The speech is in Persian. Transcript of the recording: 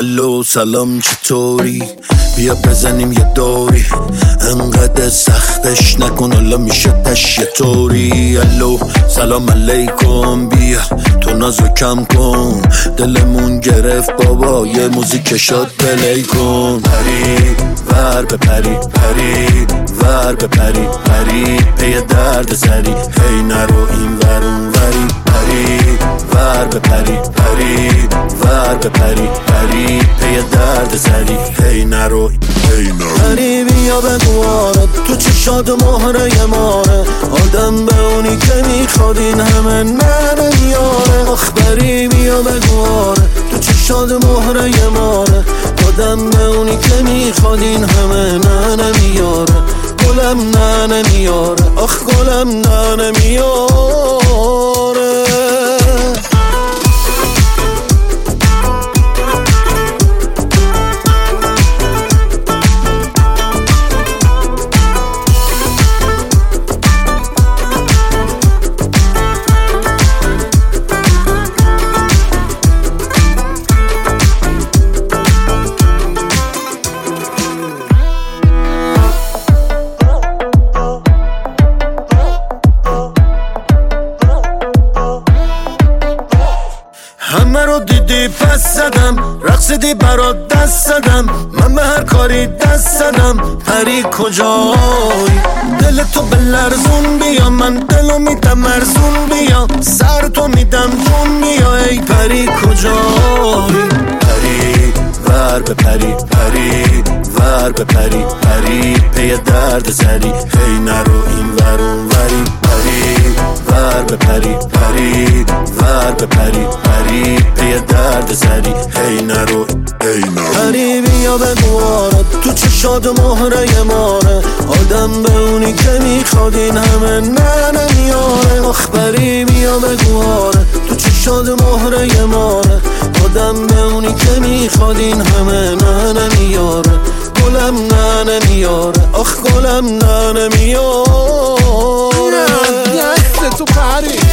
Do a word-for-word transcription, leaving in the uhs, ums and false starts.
الو سلام چطوری؟ بیا بزنیم یه دوری، انقدر سختش نکن حالا میشه تش یه طوری. الو سلام علیکم، بیا تو نازو کم کن، دلمون گرفت بابا یه موزیک شاد پلی کن. پری ور به پری، پری ور به پری، پری پی درد سری، هی نرو این ور اون وری. پری ور به پری، پری ور به پری، پری پی درد سری، هی نرو هی نرو. پری بیا بگو آره، تو چشات مهره ماره، آدم به اونی که میخواد این همه نه نمیاره. آخ پری بیا بگو آره، تو چشات مهره ماره، آدم به اونی که میخواد این همه نه نمیاره. گلم نه نمیاره، آخ گلم نه نمیاره. همه رو دیدی پس زدم، رقصیدی برات دست زدم، من به هر کاری دست زدم. پری کجایی؟ دل تو به لرزون بیا، من دلو میدم مرزون بیا، سر تو میدم جون بیا. ای پری کجایی؟ پری ور به پری، پری ور به پری، پری پی درد سری، هی نرو این ور اون وری. پری ور به پری، پری ور به پری، پری پی درد سری، هی نرو هی نرو. پری بیا بگو آره، تو چشات مهره ماره، آدم به اونی که میخواد این همه نه نمیاره. آخ پری بیا بگو آره، تو چشات مهره ماره، آدم به اونی که میخواد این همه نه نمیاره. گلم نه نمیاره، آخ گلم نه نمیاره. دست تو پری